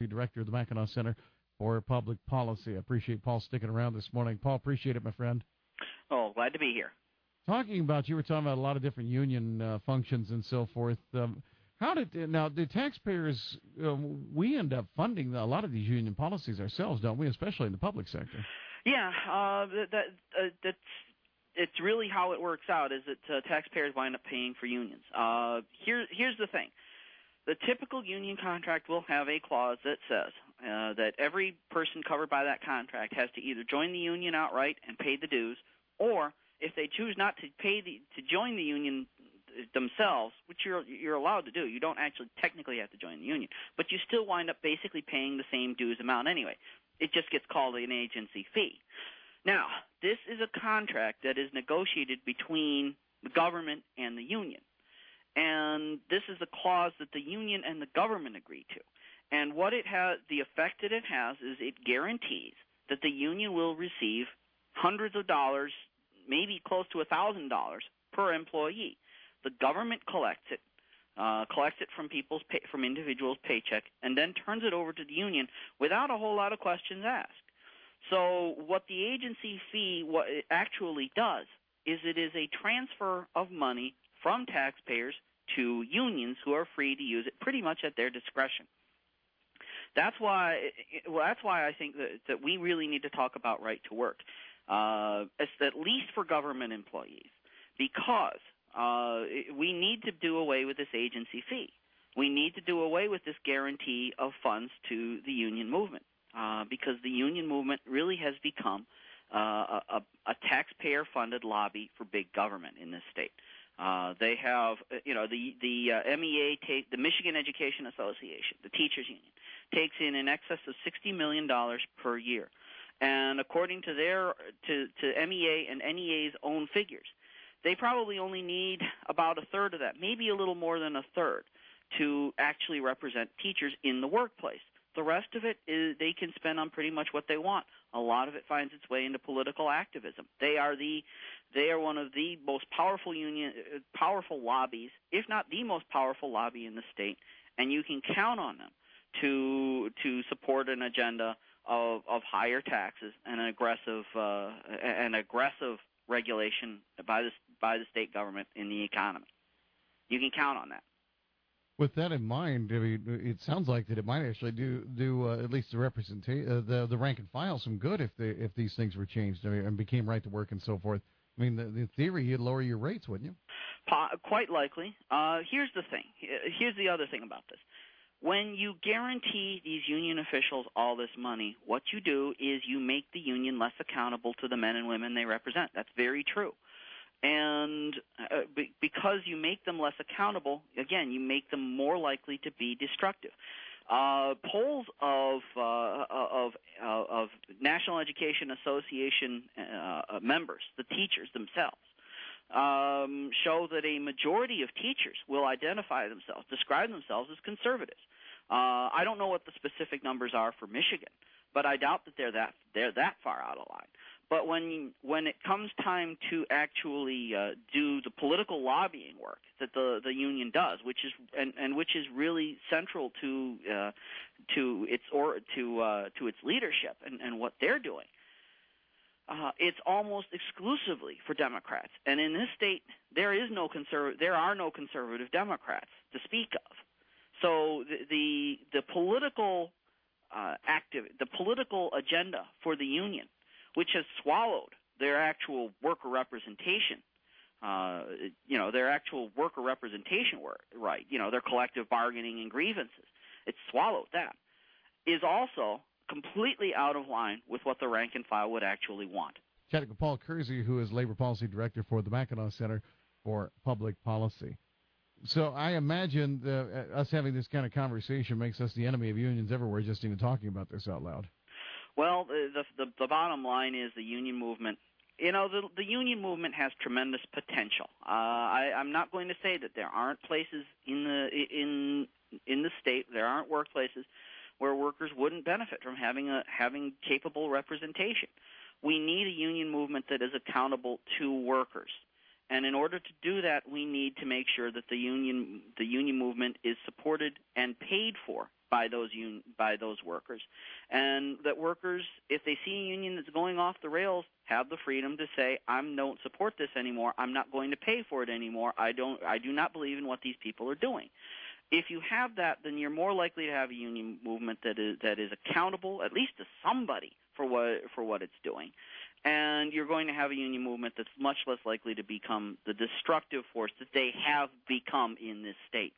Director of the Mackinac Center for Public Policy. I appreciate Paul sticking around this morning. Paul, appreciate it, my friend. Oh, glad to be here. You were talking about a lot of different union functions and so forth. The taxpayers, we end up funding a lot of these union policies ourselves, don't we, especially in the public sector? Yeah, it's really how it works out is that taxpayers wind up paying for unions. Here's the thing. The typical union contract will have a clause that says that every person covered by that contract has to either join the union outright and pay the dues, or if they choose not to to join the union themselves, which you're allowed to do, you don't actually technically have to join the union, but you still wind up basically paying the same dues amount anyway. It just gets called an agency fee. Now, this is a contract that is negotiated between the government and the union. And this is the clause that the union and the government agree to. And what it has, the effect that it has is it guarantees that the union will receive hundreds of dollars, maybe close to $1,000 per employee. The government collects it from individuals' paycheck, and then turns it over to the union without a whole lot of questions asked. So what the agency fee actually does is it is a transfer of money from taxpayers to unions who are free to use it pretty much at their discretion. That's why I think that we really need to talk about right to work, at least for government employees, because we need to do away with this agency fee. We need to do away with this guarantee of funds to the union movement, because the union movement really has become a taxpayer-funded lobby for big government in this state. They have, the MEA, the Michigan Education Association, the teachers union, takes in excess of $60 million per year. And according to to MEA and NEA's own figures, they probably only need about a third of that, maybe a little more than a third, to actually represent teachers in the workplace. The rest of it is they can spend on pretty much what they want. A lot of it finds its way into political activism. They are one of the most powerful lobbies, if not the most powerful lobby in the state, and you can count on them to support an agenda of higher taxes and an aggressive regulation by the state government in the economy. You can count on that. With that in mind, I mean, it sounds like that it might actually do at least the rank and file some good if these things were changed and became right to work and so forth. I mean, in theory, you'd lower your rates, wouldn't you? Quite likely. Here's the thing. Here's the other thing about this. When you guarantee these union officials all this money, what you do is you make the union less accountable to the men and women they represent. That's very true. And because you make them less accountable, again, you make them more likely to be destructive. Polls of National Education Association members, the teachers themselves, show that a majority of teachers will describe themselves as conservatives. I don't know what the specific numbers are for Michigan, but I doubt that they're that far out of line. But when it comes time to actually do the political lobbying work that the union does, which is really central to its leadership and what they're doing, it's almost exclusively for Democrats. And in this state, there are no conservative Democrats to speak of. So the political the political agenda for the union, which has swallowed their actual worker representation, their collective bargaining and grievances. It's swallowed that. Is also completely out of line with what the rank and file would actually want. Chatting with Paul Kersey, who is Labor Policy Director for the Mackinac Center for Public Policy. So I imagine us having this kind of conversation makes us the enemy of unions everywhere, just even talking about this out loud. Well, the bottom line is the union movement. The union movement has tremendous potential. I'm not going to say that there aren't places in the state, there aren't workplaces where workers wouldn't benefit from having capable representation. We need a union movement that is accountable to workers. And in order to do that, we need to make sure that the union movement is supported and paid for by those workers, and that workers, if they see a union that's going off the rails, have the freedom to say, I don't support this anymore. I'm not going to pay for it anymore. I do not believe in what these people are doing. If you have that, then you're more likely to have a union movement that is accountable, at least to somebody, for what it's doing. And you're going to have a union movement that's much less likely to become the destructive force that they have become in this state.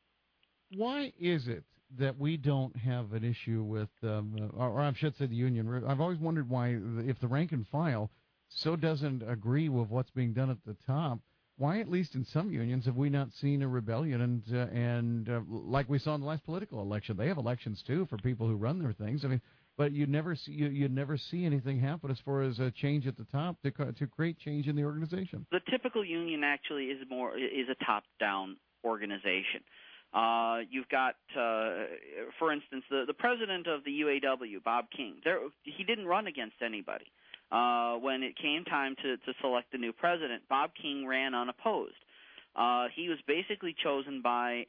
Why is it that we don't have an issue with, or I should say the union? I've always wondered why, if the rank and file so doesn't agree with what's being done at the top, why, at least in some unions, have we not seen a rebellion? And like we saw in the last political election, they have elections too for people who run their things. I mean, but you never see anything happen as far as a change at the top to create change in the organization. The typical union actually is a top-down organization. You've got, for instance, the president of the UAW, Bob King. He didn't run against anybody. When it came time to select the new president, Bob King ran unopposed. He was basically chosen by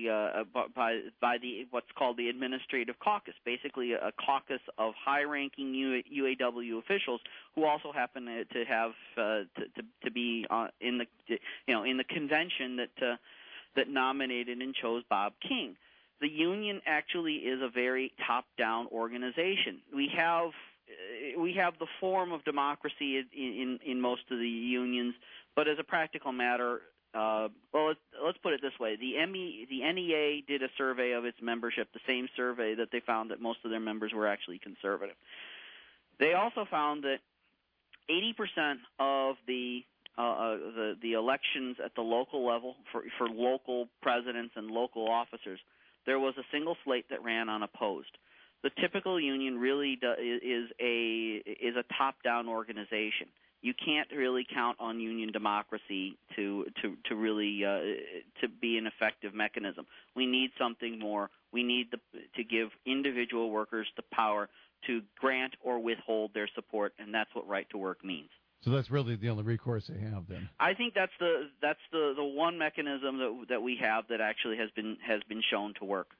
by the what's called the administrative caucus, basically a caucus of high-ranking UAW officials who also happen to have to be in the convention that nominated and chose Bob King. The union actually is a very top-down organization. We have the form of democracy in most of the unions, but as a practical matter, let's put it this way: the NEA did a survey of its membership, the same survey that they found that most of their members were actually conservative. They also found that 80% of the elections at the local level for local presidents and local officers, there was a single slate that ran unopposed. The typical union really is a top-down organization. You can't really count on union democracy to really to be an effective mechanism. We need something more. We need to give individual workers the power to grant or withhold their support, and that's what right to work means. So that's really the only recourse they have, then. I think that's the one mechanism that we have that actually has been shown to work.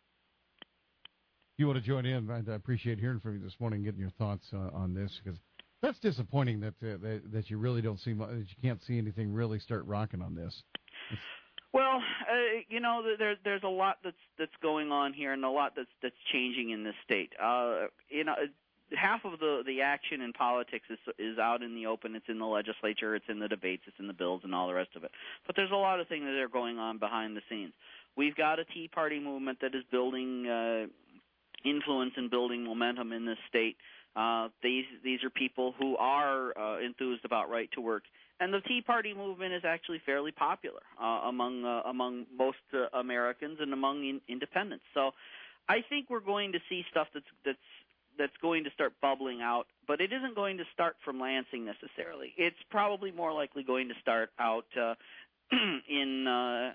You want to join in? I appreciate hearing from you this morning, getting your thoughts on this, because that's disappointing that you really don't see that you can't see anything really start rocking on this. Well, there's a lot that's going on here, and a lot that's changing in this state. Half of the action in politics is out in the open. It's in the legislature, it's in the debates, it's in the bills, and all the rest of it. But there's a lot of things that are going on behind the scenes. We've got a Tea Party movement that is building influence and building momentum in this state. These are people who are enthused about right to work, and the Tea Party movement is actually fairly popular among most Americans and among independents. So, I think we're going to see stuff that's going to start bubbling out, but it isn't going to start from Lansing necessarily. It's probably more likely going to start out in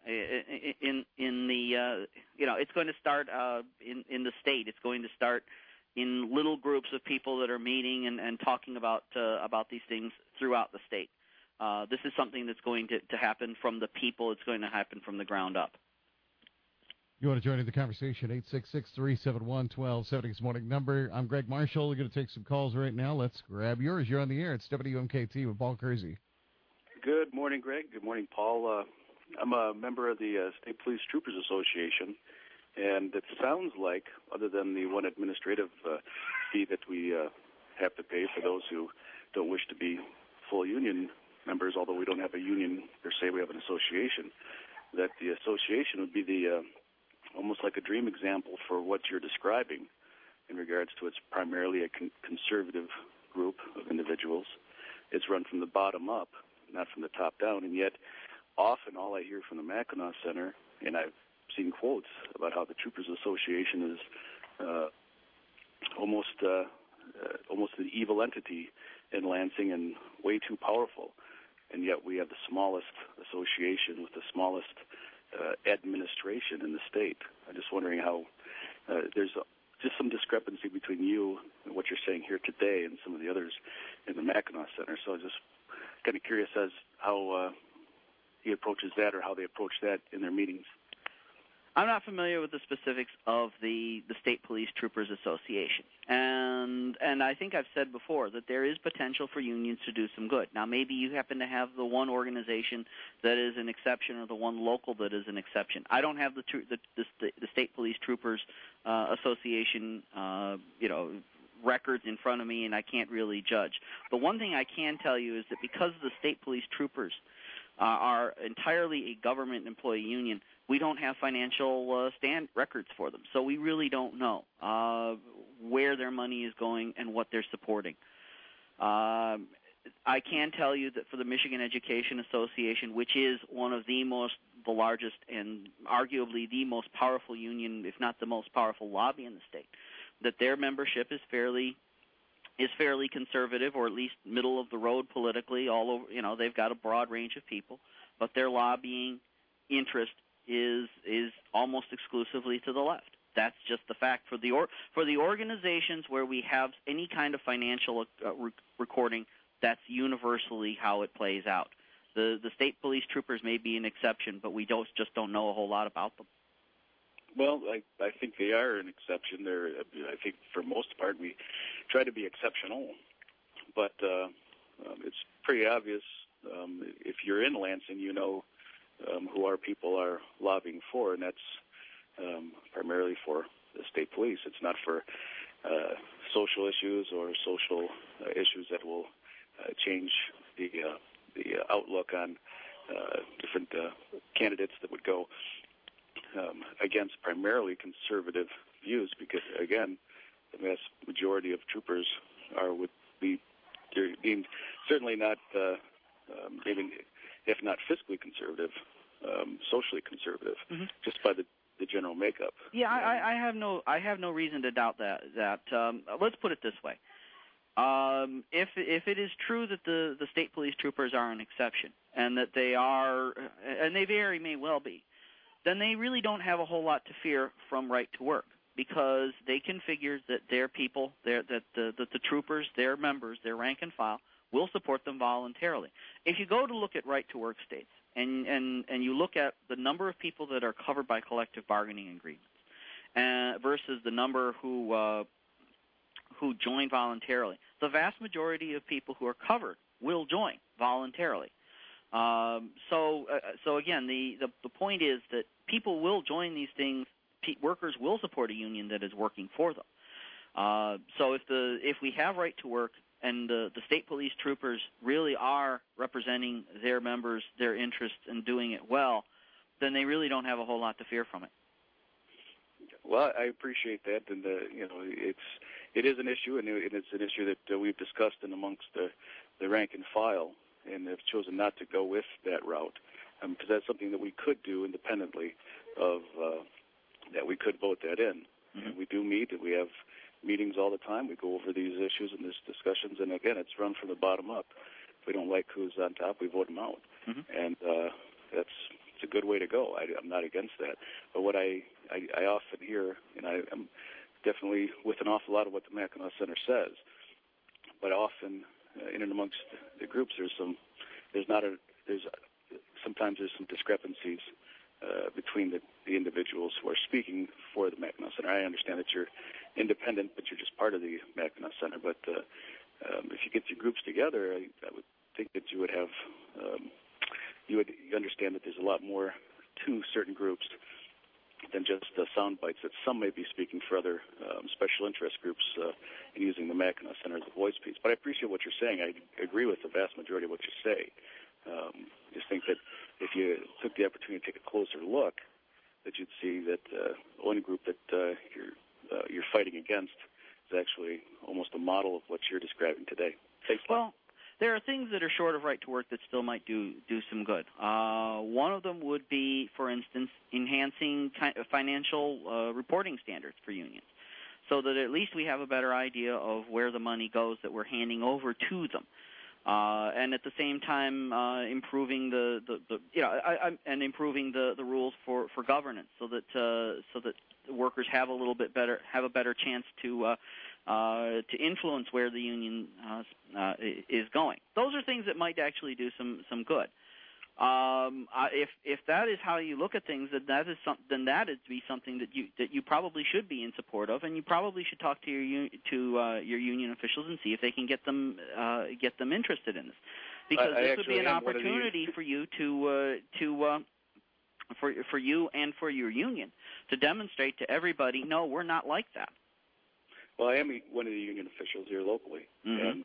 the it's going to start in the state. It's going to start in little groups of people that are meeting and talking about these things throughout the state. This is something that's going to happen from the people. It's going to happen from the ground up. You want to join in the conversation? 866-371-1270 is morning number. I'm Greg Marshall. We're going to take some calls right now. Let's grab yours. You're on the air. It's WMKT with Paul Kersey. Good morning, Greg. Good morning, Paul. I'm a member of the State Police Troopers Association, and it sounds like, other than the one administrative fee that we have to pay for those who don't wish to be full union members, although we don't have a union per se, we have an association, that the association would be the almost like a dream example for what you're describing in regards to it's primarily a conservative group of individuals. It's run from the bottom up, not from the top down, and yet often all I hear from the Mackinac Center, and I've seen quotes about how the Troopers Association is almost an evil entity in Lansing and way too powerful, and yet we have the smallest association with the smallest administration in the state. I'm just wondering how there's just some discrepancy between you and what you're saying here today and some of the others in the Mackinac Center. So I'm just kind of curious as how he approaches that or how they approach that in their meetings. I'm not familiar with the specifics of the State Police Troopers Association, and I think I've said before that there is potential for unions to do some good. Now, maybe you happen to have the one organization that is an exception or the one local that is an exception. I don't have the State Police Troopers Association, records in front of me, and I can't really judge. The one thing I can tell you is that because the State Police Troopers are entirely a government employee union, we don't have financial records for them, so we really don't know where their money is going and what they're supporting. I can tell you that for the Michigan Education Association, which is one of the largest and arguably the most powerful union, if not the most powerful lobby in the state, that their membership is fairly conservative, or at least middle of the road politically. All over, they've got a broad range of people, but their lobbying interest is almost exclusively to the left. That's just the fact. For the organizations where we have any kind of financial recording, that's universally how it plays out. The State Police Troopers may be an exception, but we just don't know a whole lot about them. Well, I think they are an exception. I think for most part we try to be exceptional, but it's pretty obvious if you're in Lansing, who our people are lobbying for, and that's primarily for the state police. It's not for social issues or social issues that will change the outlook on different candidates that would go against primarily conservative views, because again, the vast majority of troopers would be deemed certainly not, even if not fiscally conservative, socially conservative, just by the general makeup. Yeah, I have no reason to doubt that. Let's put it this way: if it is true that the State Police Troopers are an exception, and that they are, and they very may well be, then they really don't have a whole lot to fear from Right to Work, because they can figure that their people, that the troopers, their members, their rank and file, will support them voluntarily. If you go to look at Right to Work states, and you look at the number of people that are covered by collective bargaining agreements versus the number who join voluntarily, the vast majority of people who are covered will join voluntarily. So again, the point is that people will join these things. Workers will support a union that is working for them. So if we have Right to Work, and the State Police Troopers really are representing their members, their interests, and doing it well, then they really don't have a whole lot to fear from it. Well, I appreciate that, and it is an issue, and it's an issue that we've discussed in amongst the rank and file, and have chosen not to go with that route, because that's something that we could do independently of that. We could vote that in. And we do meet, and we have meetings all the time. We go over these issues and these discussions, and again, it's run from the bottom up. If we don't like who's on top, we vote them out, and it's a good way to go. I'm not against that, but what I often hear, and I'm definitely with an awful lot of what the Mackinac Center says, but often in and amongst the groups, sometimes there's some discrepancies between the individuals who are speaking for the Mackinac Center. I understand that you're independent, but you're just part of the Mackinac Center. But if you get your groups together, I would think that you would have you understand that there's a lot more to certain groups than just sound bites, that some may be speaking for other special interest groups and using the Mackinac Center as a voice piece. But I appreciate what you're saying. I agree with the vast majority of what you say. Just think that if you took the opportunity to take a closer look, that you'd see that one group that you're fighting against is actually almost a model of what you're describing today. Thanks. Well, there are things that are short of Right to Work that still might do some good. One of them would be, for instance, enhancing financial reporting standards for unions, so that at least we have a better idea of where the money goes that we're handing over to them. And at the same time, improving improving the rules for governance, so that workers have a better chance to influence where the union is going. Those are things that might actually do some good. If that is how you look at things, then that is something that you probably should be in support of, and you probably should talk to your union officials and see if they can get them interested in this, because this would be an opportunity for you for you and for your union to demonstrate to everybody, no, we're not like that. Well, I am one of the union officials here locally, and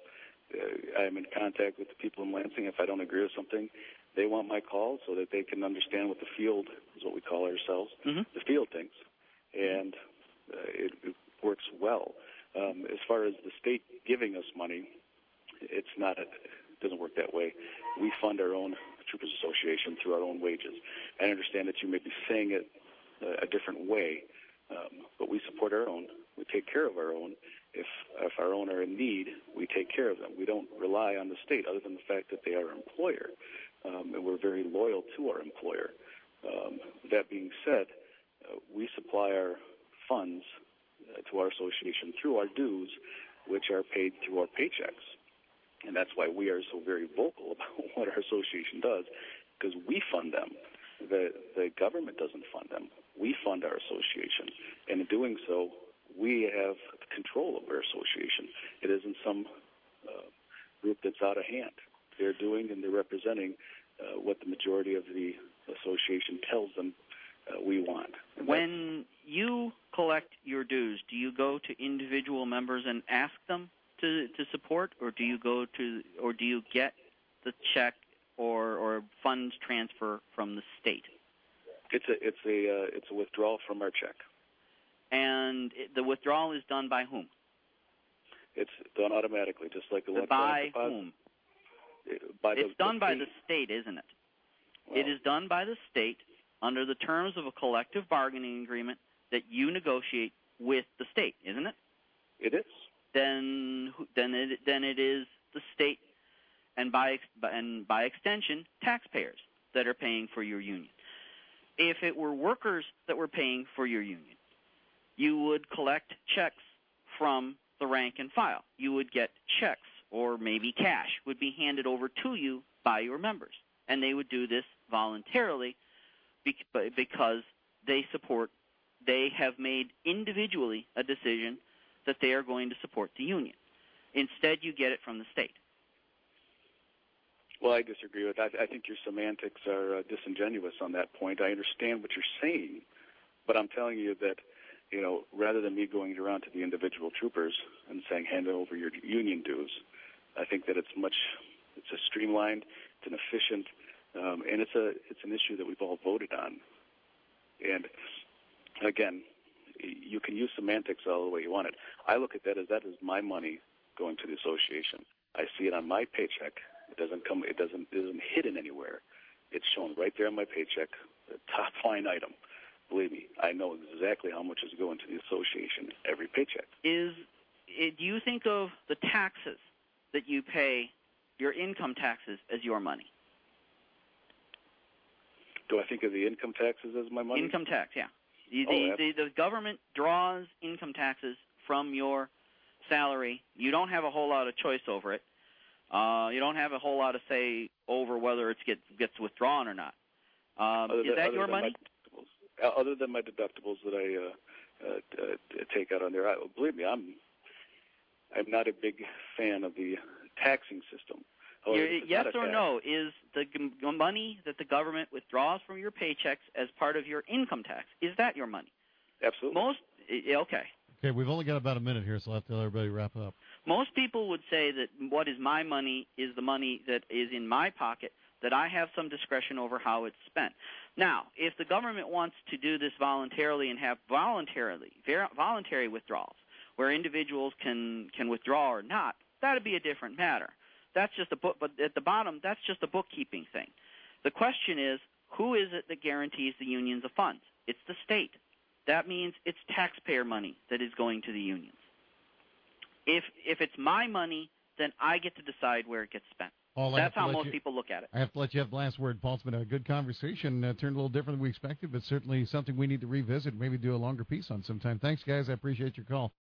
I am in contact with the people in Lansing. If I don't agree with something, they want my call so that they can understand what the field is, what we call ourselves, the field thinks, and it works well. As far as the state giving us money, it doesn't work that way. We fund our own Troopers Association through our own wages. I understand that you may be saying it a different way, but we support our own. We take care of our own. If our own are in need, we take care of them. We don't rely on the state other than the fact that they are our employer, and we're very loyal to our employer. That being said, we supply our funds to our association through our dues, which are paid through our paychecks. And that's why we are so very vocal about what our association does, because we fund them. The government doesn't fund them. We fund our association. And in doing so, we have control of our association. It isn't some group that's out of hand. They're doing and they're representing what the majority of the association tells them we want. When you collect your dues, do you go to individual members and ask them to support, or do you get the check or funds transfer from the state? It's a withdrawal from our check. And the withdrawal is done by whom? It's done automatically, just like the electronic deposit. By whom? It's done by the state, isn't it? Well, it is done by the state under the terms of a collective bargaining agreement that you negotiate with the state, isn't it? It is. Then it is the state, and by extension, taxpayers that are paying for your union. If it were workers that were paying for your union, you would collect checks from the rank and file. You would get checks, or maybe cash would be handed over to you by your members, and they would do this voluntarily because they have made individually a decision that they are going to support the union. Instead, you get it from the state. Well, I disagree with that. I think your semantics are disingenuous on that point. I understand what you're saying, but I'm telling you that, rather than me going around to the individual troopers and saying, hand over your union dues, I think that it's a streamlined, it's an efficient, and it's an issue that we've all voted on. And again, you can use semantics all the way you want it. I look at that as my money going to the association. I see it on my paycheck. It isn't hidden anywhere. It's shown right there on my paycheck, the top line item. Believe me, I know exactly how much is going to the association every paycheck. Do you think of the taxes that you pay, your income taxes, as your money? Do I think of the income taxes as my money? Income tax, yeah. The government draws income taxes from your salary. You don't have a whole lot of choice over it. You don't have a whole lot of say over whether it gets withdrawn or not. Is that your money? Other than my deductibles that I take out on there, believe me, I'm not a big fan of the taxing system. Yes or no, is the money that the government withdraws from your paychecks as part of your income tax, is that your money? Absolutely. Okay, we've only got about a minute here, so I'll have to let everybody wrap up. Most people would say that what is my money is the money that is in my pocket, that I have some discretion over how it's spent. Now, if the government wants to do this voluntarily and have voluntary withdrawals, where individuals can withdraw or not, that would be a different matter. That's just but at the bottom, that's just a bookkeeping thing. The question is, who is it that guarantees the unions of funds? It's the state. That means it's taxpayer money that is going to the unions. If it's my money, then I get to decide where it gets spent. That's how most people look at it. I have to let you have the last word, Paul. It's been a good conversation. Turned a little different than we expected, but certainly something we need to revisit, maybe do a longer piece on sometime. Thanks, guys. I appreciate your call.